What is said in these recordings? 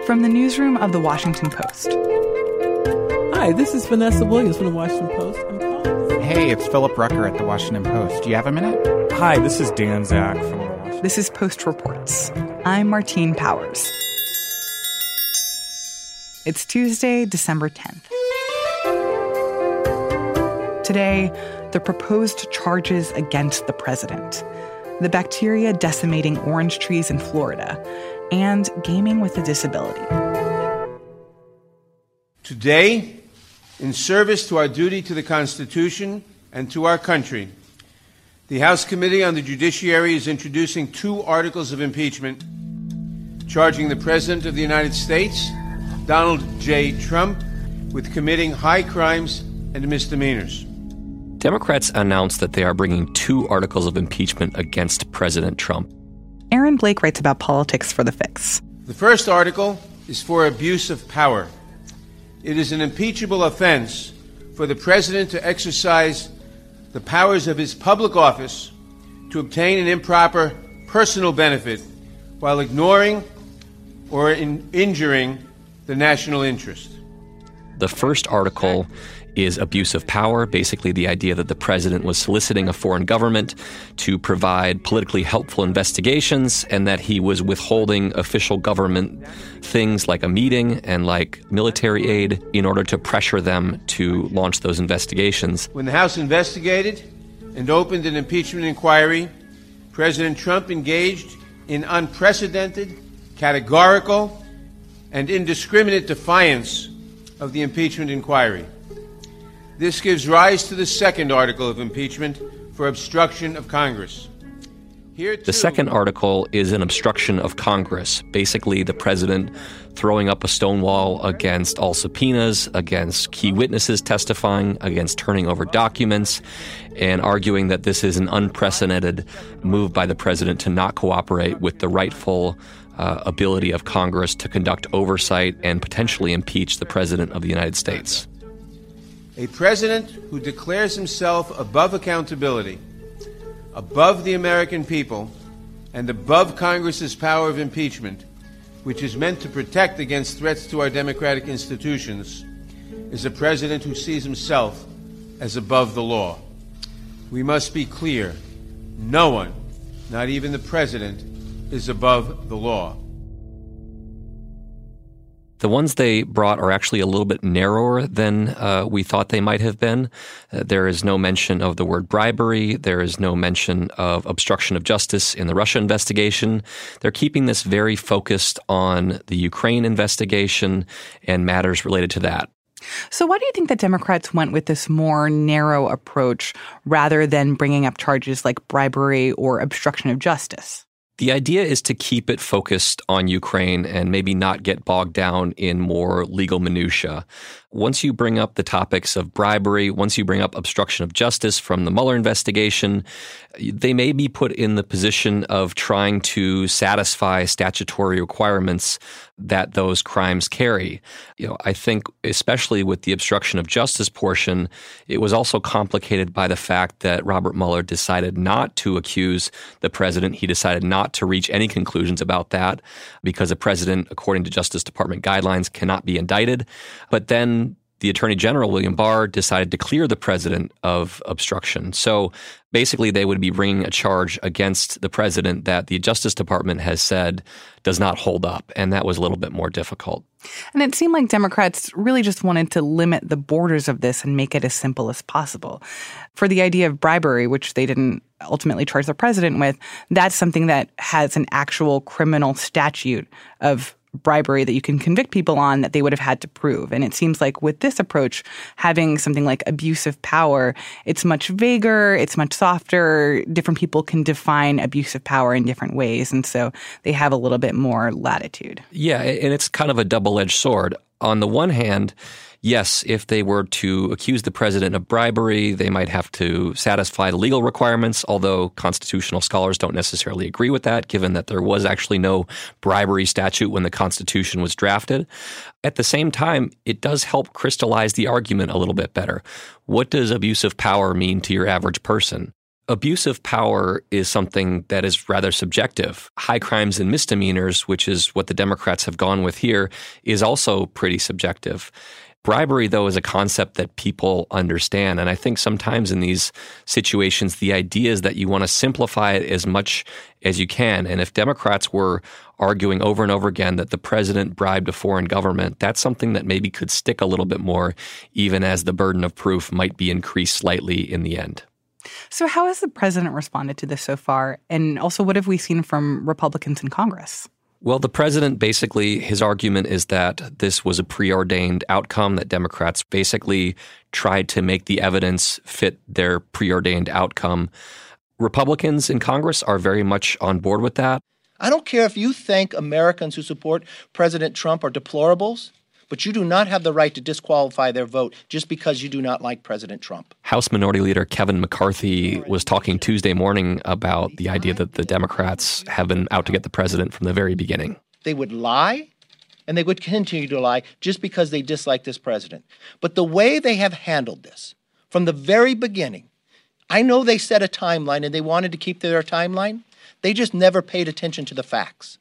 From the newsroom of The Washington Post. Hi, this is Vanessa Williams from The Washington Post. Hey, it's Philip Rucker at The Washington Post. Do you have a minute? Hi, this is Dan Zak from The Washington. This is Post Reports. I'm Martine Powers. It's Tuesday, December 10th. Today, the proposed charges against the president, the bacteria decimating orange trees in Florida, and gaming with a disability. Today, in service to our duty to the Constitution and to our country, the House Committee on the Judiciary is introducing 2 articles of impeachment charging the President of the United States, Donald J. Trump, with committing high crimes and misdemeanors. Democrats announced that they are bringing 2 articles of impeachment against President Trump. Aaron Blake writes about politics for The Fix. The first article is for abuse of power. It is an impeachable offense for the president to exercise the powers of his public office to obtain an improper personal benefit while ignoring or injuring the national interest. The first article is abuse of power, basically the idea that the president was soliciting a foreign government to provide politically helpful investigations and that he was withholding official government things like a meeting and like military aid in order to pressure them to launch those investigations. When the House investigated and opened an impeachment inquiry, President Trump engaged in unprecedented, categorical, and indiscriminate defiance of the impeachment inquiry. This gives rise to the second article of impeachment for obstruction of Congress. The second article is an obstruction of Congress, basically the president throwing up a stonewall against all subpoenas, against key witnesses testifying, against turning over documents, and arguing that this is an unprecedented move by the president to not cooperate with the rightful ability of Congress to conduct oversight and potentially impeach the president of the United States. A president who declares himself above accountability, above the American people, and above Congress's power of impeachment, which is meant to protect against threats to our democratic institutions, is a president who sees himself as above the law. We must be clear. No one, not even the president, is above the law. The ones they brought are actually a little bit narrower than we thought they might have been. There is no mention of the word bribery. There is no mention of obstruction of justice in the Russia investigation. They're keeping this very focused on the Ukraine investigation and matters related to that. So why do you think that Democrats went with this more narrow approach rather than bringing up charges like bribery or obstruction of justice? The idea is to keep it focused on Ukraine and maybe not get bogged down in more legal minutia. Once you bring up the topics of bribery, once you bring up obstruction of justice from the Mueller investigation, they may be put in the position of trying to satisfy statutory requirements that those crimes carry. I think especially with the obstruction of justice portion, it was also complicated by the fact that Robert Mueller decided not to accuse the president. He decided not to reach any conclusions about that because a president, according to Justice Department guidelines, cannot be indicted. But then the Attorney General, William Barr, decided to clear the president of obstruction. So basically, they would be bringing a charge against the president that the Justice Department has said does not hold up. And that was a little bit more difficult. And it seemed like Democrats really just wanted to limit the borders of this and make it as simple as possible. For the idea of bribery, which they didn't ultimately charge the president with, that's something that has an actual criminal statute of bribery that you can convict people on that they would have had to prove. And it seems like with this approach, having something like abuse of power, it's much vaguer, it's much softer. Different people can define abuse of power in different ways. And so they have a little bit more latitude. Yeah, and it's kind of a double-edged sword. On the one hand, yes, if they were to accuse the president of bribery, they might have to satisfy the legal requirements, although constitutional scholars don't necessarily agree with that, given that there was actually no bribery statute when the Constitution was drafted. At the same time, it does help crystallize the argument a little bit better. What does abuse of power mean to your average person? Abuse of power is something that is rather subjective. High crimes and misdemeanors, which is what the Democrats have gone with here, is also pretty subjective. Bribery, though, is a concept that people understand. And I think sometimes in these situations, the idea is that you want to simplify it as much as you can. And if Democrats were arguing over and over again that the president bribed a foreign government, that's something that maybe could stick a little bit more, even as the burden of proof might be increased slightly in the end. So how has the president responded to this so far? And also, what have we seen from Republicans in Congress? Well, the president basically, his argument is that this was a preordained outcome, that Democrats basically tried to make the evidence fit their preordained outcome. Republicans in Congress are very much on board with that. I don't care if you think Americans who support President Trump are deplorables, but you do not have the right to disqualify their vote just because you do not like President Trump. House Minority Leader Kevin McCarthy was talking Tuesday morning about the idea that the Democrats have been out to get the president from the very beginning. They would lie, and they would continue to lie just because they dislike this president. But the way they have handled this from the very beginning, I know they set a timeline and they wanted to keep their timeline. They just never paid attention to the facts.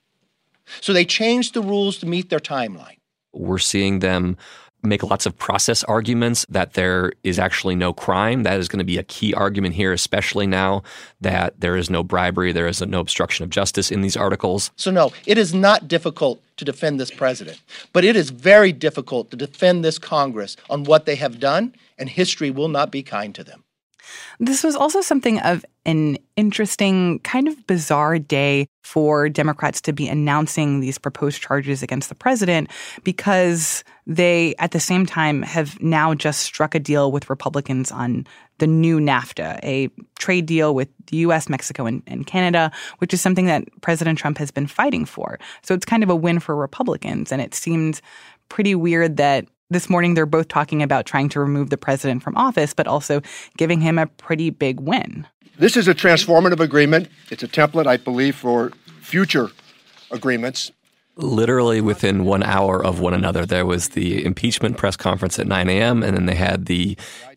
So they changed the rules to meet their timeline. We're seeing them make lots of process arguments that there is actually no crime. That is going to be a key argument here, especially now that there is no bribery, there is no obstruction of justice in these articles. So no, it is not difficult to defend this president, but it is very difficult to defend this Congress on what they have done, and history will not be kind to them. This was also something of an interesting, kind of bizarre day for Democrats to be announcing these proposed charges against the president, because they, at the same time, have now just struck a deal with Republicans on the new NAFTA, a trade deal with the U.S., Mexico, and Canada, which is something that President Trump has been fighting for. So it's kind of a win for Republicans. And it seemed pretty weird that this morning, they're both talking about trying to remove the president from office, but also giving him a pretty big win. This is a transformative agreement. It's a template, I believe, for future agreements. Literally within 1 hour of one another, there was the impeachment press conference at 9 a.m., and then they had the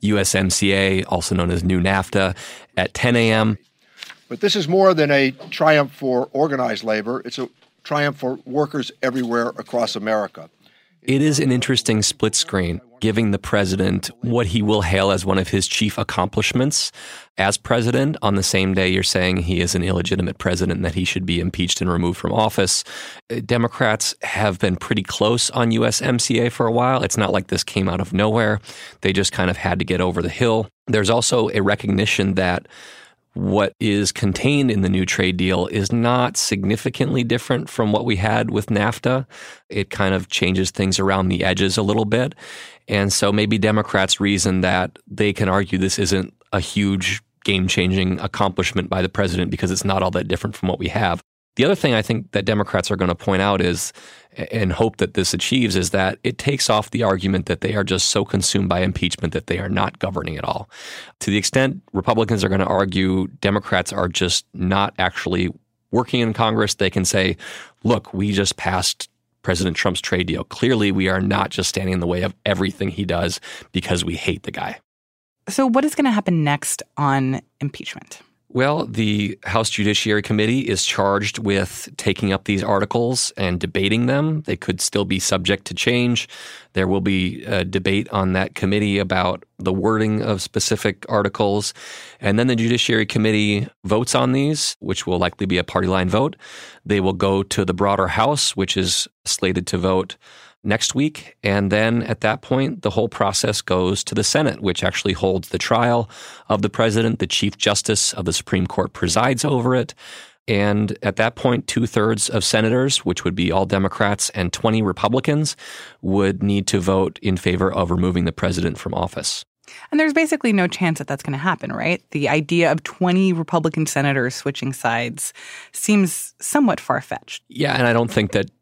USMCA, also known as New NAFTA, at 10 a.m. But this is more than a triumph for organized labor. It's a triumph for workers everywhere across America. It is an interesting split screen, giving the president what he will hail as one of his chief accomplishments as president. On the same day, you're saying he is an illegitimate president and that he should be impeached and removed from office. Democrats have been pretty close on USMCA for a while. It's not like this came out of nowhere. They just kind of had to get over the hill. There's also a recognition that what is contained in the new trade deal is not significantly different from what we had with NAFTA. It kind of changes things around the edges a little bit. And so maybe Democrats reason that they can argue this isn't a huge game-changing accomplishment by the president because it's not all that different from what we have. The other thing I think that Democrats are going to point out is, and hope that this achieves, is that it takes off the argument that they are just so consumed by impeachment that they are not governing at all. To the extent Republicans are going to argue Democrats are just not actually working in Congress, they can say, look, we just passed President Trump's trade deal. Clearly, we are not just standing in the way of everything he does because we hate the guy. So what is going to happen next on impeachment? Well, the House Judiciary Committee is charged with taking up these articles and debating them. They could still be subject to change. There will be a debate on that committee about the wording of specific articles. And then the Judiciary Committee votes on these, which will likely be a party line vote. They will go to the broader House, which is slated to vote next week. And then at that point, the whole process goes to the Senate, which actually holds the trial of the president. The Chief Justice of the Supreme Court presides over it. And at that point, 2/3 of senators, which would be all Democrats, and 20 Republicans would need to vote in favor of removing the president from office. And there's basically no chance that that's going to happen, right? The idea of 20 Republican senators switching sides seems somewhat far-fetched. Yeah, and I don't think that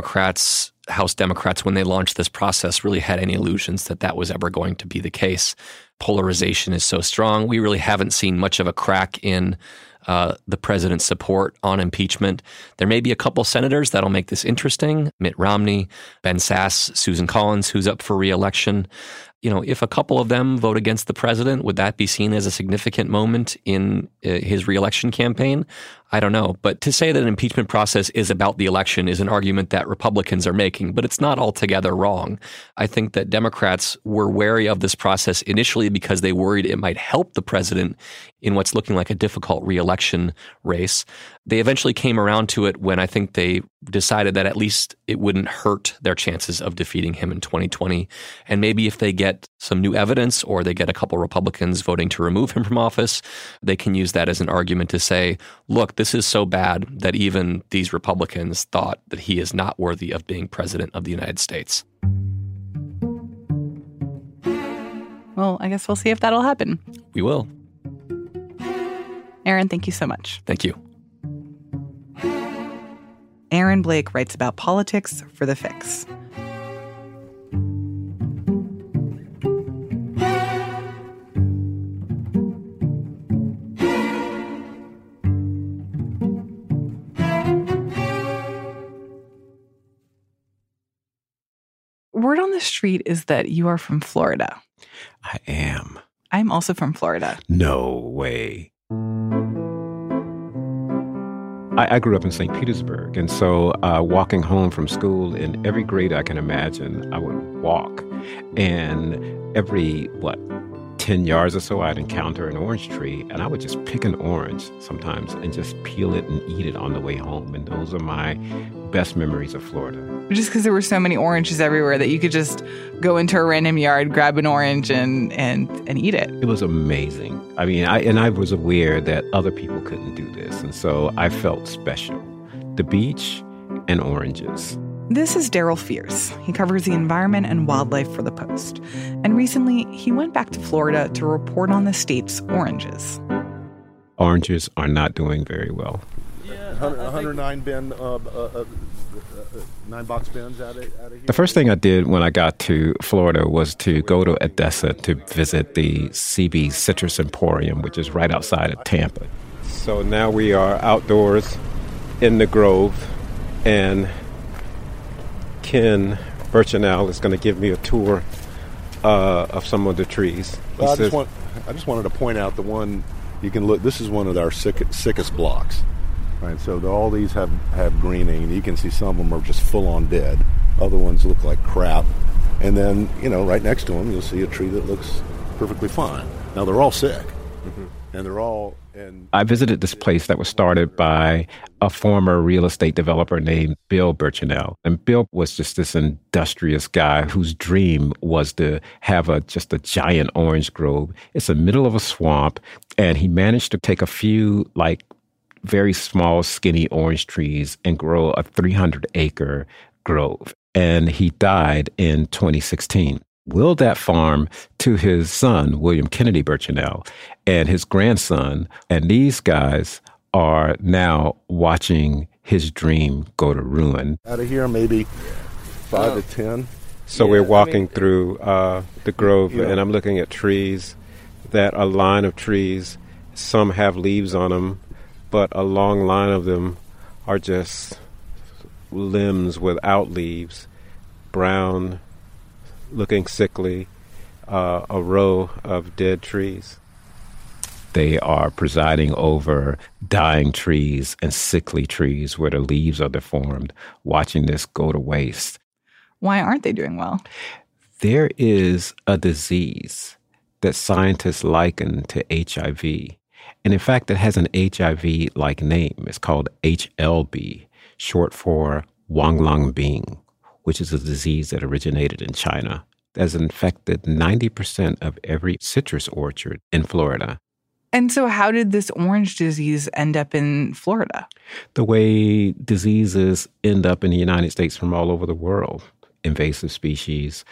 House Democrats, when they launched this process, really had any illusions that that was ever going to be the case. Polarization is so strong. We really haven't seen much of a crack in the president's support on impeachment. There may be a couple senators that'll make this interesting. Mitt Romney, Ben Sasse, Susan Collins, who's up for re-election. if a couple of them vote against the president, would that be seen as a significant moment in his reelection campaign? I don't know. But to say that an impeachment process is about the election is an argument that Republicans are making, but it's not altogether wrong. I think that Democrats were wary of this process initially because they worried it might help the president in what's looking like a difficult reelection race. They eventually came around to it when I think they decided that at least it wouldn't hurt their chances of defeating him in 2020. And maybe if they get some new evidence or they get a couple Republicans voting to remove him from office, they can use that as an argument to say, look, this is so bad that even these Republicans thought that he is not worthy of being president of the United States. Well, I guess we'll see if that'll happen. We will. Aaron, thank you so much. Thank you. Aaron Blake writes about politics for The Fix. Word on the street is that you are from Florida. I am. I'm also from Florida. No way. I grew up in St. Petersburg, and so walking home from school in every grade I can imagine, I would walk. And every, 10 yards or so, I'd encounter an orange tree, and I would just pick an orange sometimes and just peel it and eat it on the way home. And those are my best memories of Florida. Just because there were so many oranges everywhere that you could just go into a random yard, grab an orange, and eat it. It was amazing. I mean, I was aware that other people couldn't do this, and so I felt special. The beach and oranges. This is Daryl Fierce. He covers the environment and wildlife for The Post. And recently, he went back to Florida to report on the state's oranges. Oranges are not doing very well. Yeah, 109 bin, 9-box bins out of here. The first thing I did when I got to Florida was to go to Odessa to visit the CB Citrus Emporium, which is right outside of Tampa. So now we are outdoors in the grove, and Ken Birchinell is going to give me a tour of some of the trees. Well, I just wanted to point out the one you can look. This is one of our sickest blocks, right? So all these have greening, and you can see some of them are just full on dead. Other ones look like crap, and then right next to them you'll see a tree that looks perfectly fine. Now they're all sick, and they're all. I visited this place that was started by a former real estate developer named Bill Birchinell. And Bill was just this industrious guy whose dream was to have just a giant orange grove. It's the middle of a swamp, and he managed to take a few very small, skinny orange trees and grow a 300-acre grove. And he died in 2016. Willed that farm to his son, William Kennedy Birchinell, and his grandson. And these guys are now watching his dream go to ruin. Out of here, maybe 5 to 10. So we're walking through the grove, and I'm looking at trees that a line of trees, some have leaves on them, but a long line of them are just limbs without leaves, brown, looking sickly, a row of dead trees. They are presiding over dying trees and sickly trees where the leaves are deformed, watching this go to waste. Why aren't they doing well? There is a disease that scientists liken to HIV. And in fact, it has an HIV-like name. It's called HLB, short for Huanglongbing, which is a disease that originated in China, has infected 90% of every citrus orchard in Florida. And so how did this orange disease end up in Florida? The way diseases end up in the United States from all over the world. Invasive species,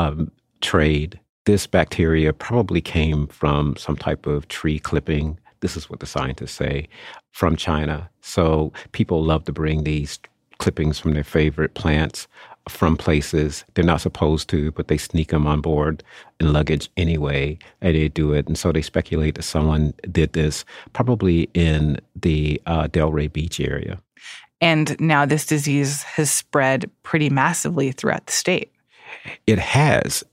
trade. This bacteria probably came from some type of tree clipping. This is what the scientists say, from China. So people love to bring these clippings from their favorite plants from places they're not supposed to, but they sneak them on board in luggage anyway, and they do it. And so they speculate that someone did this probably in the Delray Beach area. And now this disease has spread pretty massively throughout the state. It has.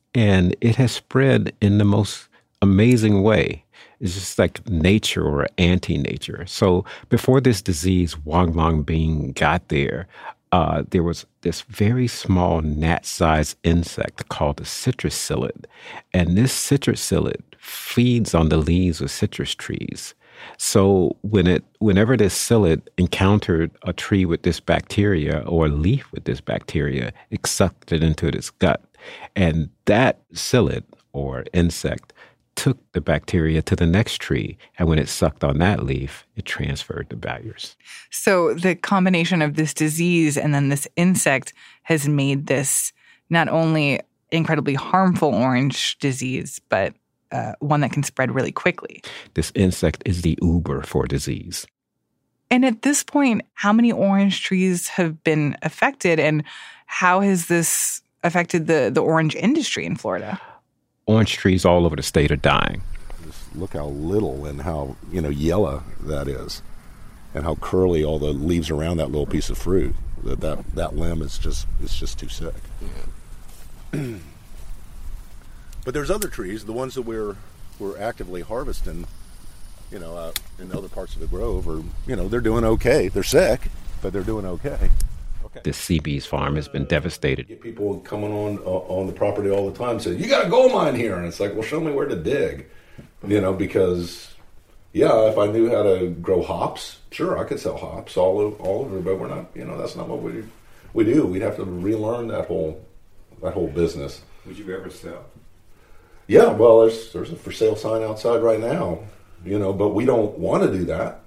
And it has spread in the most amazing way. It's just like nature or anti-nature. So before this disease, Huanglongbing, got there was this very small gnat-sized insect called the citrus psyllid. And this citrus psyllid feeds on the leaves of citrus trees. So whenever this psyllid encountered a tree with this bacteria or a leaf with this bacteria, it sucked it into its gut. And that psyllid or insect took the bacteria to the next tree. And when it sucked on that leaf, it transferred the barriers. So the combination of this disease and then this insect has made this not only incredibly harmful orange disease, but one that can spread really quickly. This insect is the Uber for disease. And at this point, how many orange trees have been affected, and how has this affected the orange industry in Florida? Orange trees all over the state are dying. Just look how little and how, yellow that is, and how curly all the leaves around that little piece of fruit. That limb is just too sick. Yeah. But there's other trees, the ones that we're actively harvesting, in other parts of the grove, are, they're doing okay. They're sick, but they're doing okay. The Seabees farm has been devastated. Get people coming on the property all the time saying, "You got a gold mine here," and it's like, well, show me where to dig, because if I knew how to grow hops, sure, I could sell hops all over, but we're not, that's not what we do. We'd have to relearn that whole business. Would you ever sell? Yeah, well, there's a for sale sign outside right now, but we don't want to do that.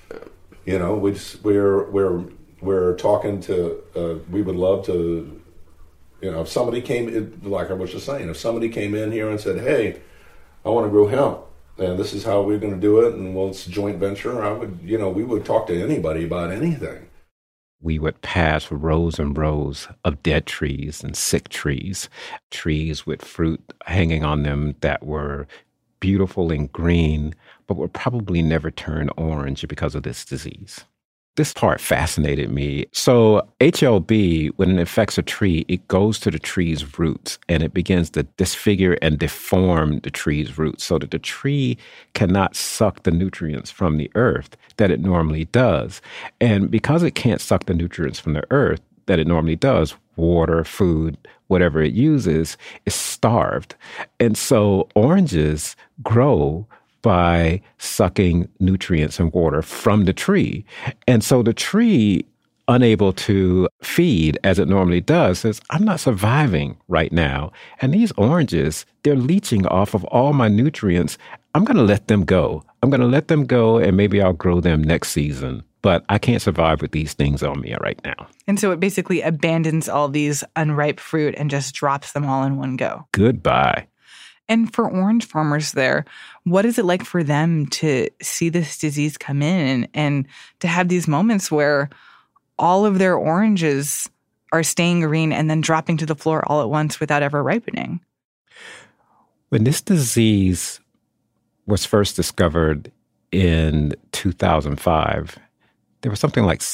We're talking to, we would love to, if somebody came, like I was just saying, if somebody came in here and said, "Hey, I want to grow hemp, and this is how we're going to do it, and it's a joint venture," we would talk to anybody about anything. We would pass rows and rows of dead trees and sick trees with fruit hanging on them that were beautiful and green, but would probably never turn orange because of this disease. This part fascinated me. So HLB, when it affects a tree, it goes to the tree's roots and it begins to disfigure and deform the tree's roots so that the tree cannot suck the nutrients from the earth that it normally does. And because it can't suck the nutrients from the earth that it normally does, water, food, whatever it uses, is starved. And so oranges grow by sucking nutrients and water from the tree. And so the tree, unable to feed as it normally does, says, "I'm not surviving right now. And these oranges, they're leaching off of all my nutrients. I'm going to let them go. And maybe I'll grow them next season. But I can't survive with these things on me right now." And so it basically abandons all these unripe fruit and just drops them all in one go. Goodbye. And for orange farmers there, what is it like for them to see this disease come in and to have these moments where all of their oranges are staying green and then dropping to the floor all at once without ever ripening? When this disease was first discovered in 2005, there was something like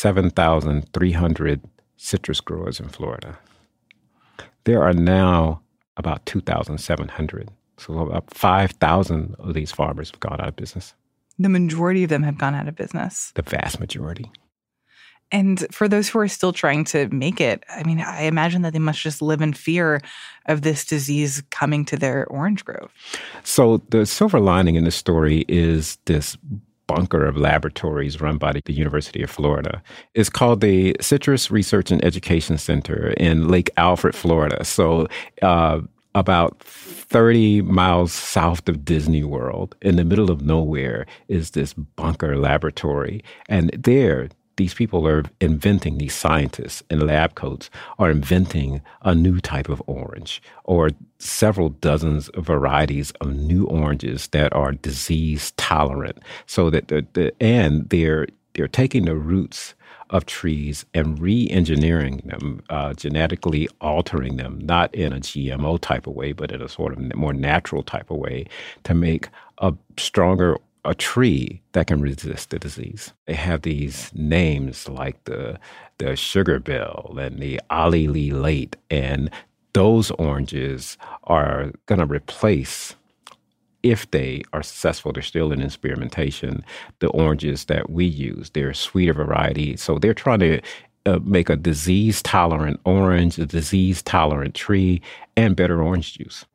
7,300 citrus growers in Florida. There are now about 2,700. So about 5,000 of these farmers have gone out of business. The majority of them have gone out of business. The vast majority. And for those who are still trying to make it, I imagine that they must just live in fear of this disease coming to their orange grove. So the silver lining in this story is this bunker of laboratories run by the University of Florida. It's called the Citrus Research and Education Center in Lake Alfred, Florida. So about 30 miles south of Disney World, in the middle of nowhere, is this bunker laboratory. And there, these people are inventing, these scientists in lab coats are inventing a new type of orange, or several dozens of varieties of new oranges that are disease tolerant. So that they're taking the roots of trees and re-engineering them, genetically altering them, not in a GMO type of way, but in a sort of more natural type of way, to make a tree that can resist the disease. They have these names like the sugar bill and the Ali Lee late, and those oranges are going to replace, if they are successful, they're still in experimentation, the oranges that we use. They're a sweeter variety. So they're trying to make a disease-tolerant orange, a disease-tolerant tree, and better orange juice.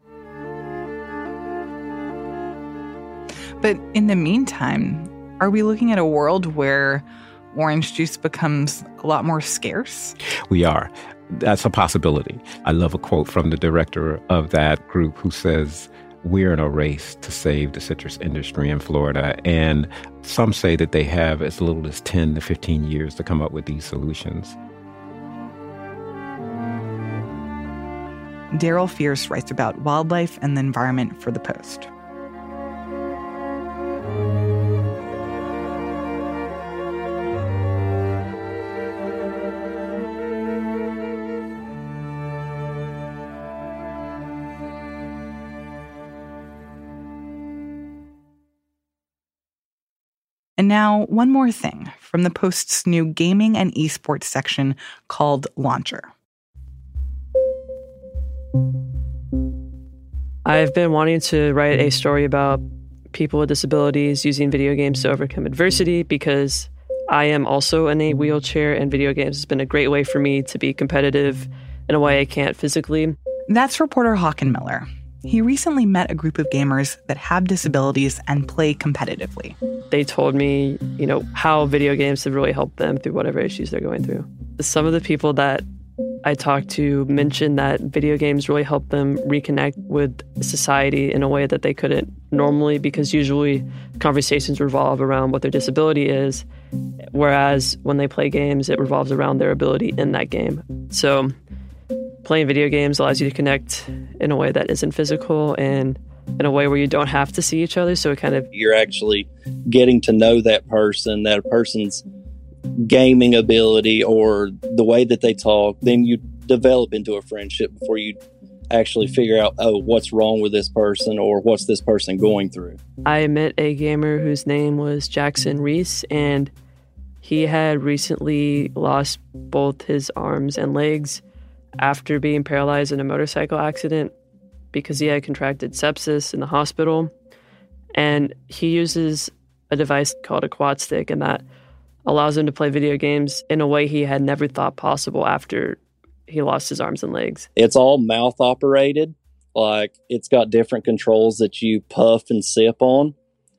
But in the meantime, are we looking at a world where orange juice becomes a lot more scarce? We are. That's a possibility. I love a quote from the director of that group who says, "We're in a race to save the citrus industry in Florida." And some say that they have as little as 10 to 15 years to come up with these solutions. Daryl Fierce writes about wildlife and the environment for The Post. And now, one more thing from the Post's new gaming and esports section called Launcher. I've been wanting to write a story about people with disabilities using video games to overcome adversity because I am also in a wheelchair, and video games has been a great way for me to be competitive in a way I can't physically. That's reporter Håkan Miller. He recently met a group of gamers that have disabilities and play competitively. They told me, how video games have really helped them through whatever issues they're going through. Some of the people that I talked to mentioned that video games really help them reconnect with society in a way that they couldn't normally, because usually conversations revolve around what their disability is, whereas when they play games, it revolves around their ability in that game. So playing video games allows you to connect in a way that isn't physical and in a way where you don't have to see each other. So it kind of... You're actually getting to know that person's gaming ability or the way that they talk. Then you develop into a friendship before you actually figure out, what's wrong with this person or what's this person going through. I met a gamer whose name was Jackson Reese, and he had recently lost both his arms and legs after being paralyzed in a motorcycle accident because he had contracted sepsis in the hospital. And he uses a device called a quad stick, and that allows him to play video games in a way he had never thought possible after he lost his arms and legs. It's all mouth operated. Like, it's got different controls that you puff and sip on,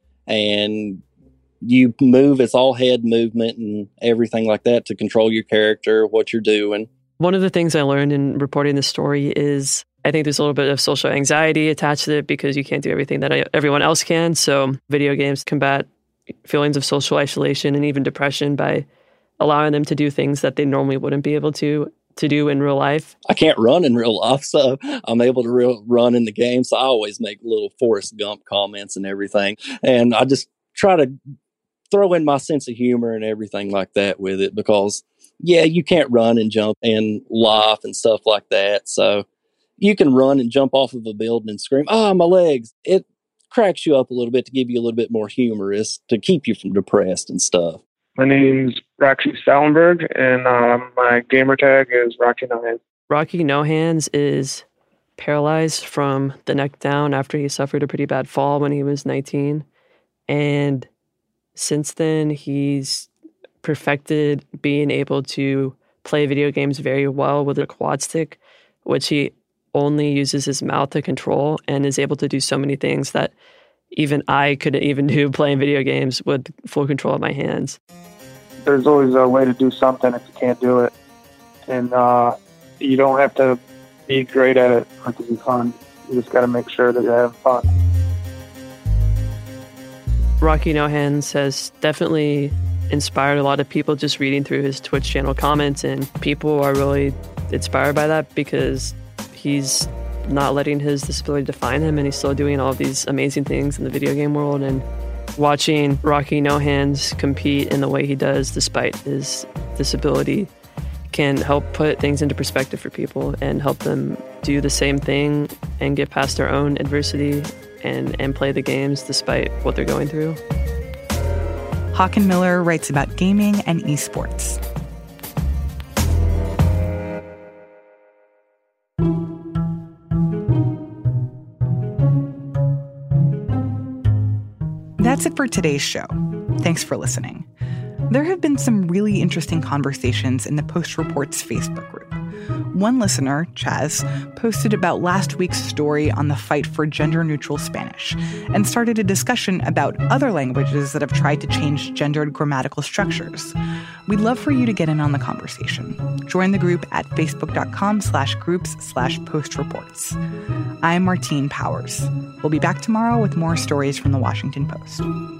and you move. It's all head movement and everything like that to control your character, what you're doing. One of the things I learned in reporting this story is I think there's a little bit of social anxiety attached to it because you can't do everything that everyone else can. So video games combat feelings of social isolation and even depression by allowing them to do things that they normally wouldn't be able to do in real life. I can't run in real life, so I'm able to run in the game. So I always make little Forrest Gump comments and everything. And I just try to throw in my sense of humor and everything like that with it because, yeah, you can't run and jump in life and stuff like that. So you can run and jump off of a building and scream, "Oh, my legs." It cracks you up a little bit to give you a little bit more humorous to keep you from depressed and stuff. My name's Roxy Sallenberg, and my gamer tag is Rocky No Hands. Rocky No Hands is paralyzed from the neck down after he suffered a pretty bad fall when he was 19. And since then, he's perfected being able to play video games very well with a quad stick, which he only uses his mouth to control, and is able to do so many things that even I couldn't even do playing video games with full control of my hands. There's always a way to do something if you can't do it. And you don't have to be great at it for it to be fun. You just got to make sure that you're having fun. Rocky No Hands has definitely inspired a lot of people just reading through his Twitch channel comments, and people are really inspired by that because he's not letting his disability define him, and he's still doing all these amazing things in the video game world. And watching Rocky No Hands compete in the way he does despite his disability can help put things into perspective for people and help them do the same thing and get past their own adversity and play the games despite what they're going through. Håkan Miller writes about gaming and esports. That's it for today's show. Thanks for listening. There have been some really interesting conversations in the Post Reports Facebook group. One listener, Chaz, posted about last week's story on the fight for gender-neutral Spanish and started a discussion about other languages that have tried to change gendered grammatical structures. We'd love for you to get in on the conversation. Join the group at facebook.com/groups/postreports. I'm Martine Powers. We'll be back tomorrow with more stories from the Washington Post.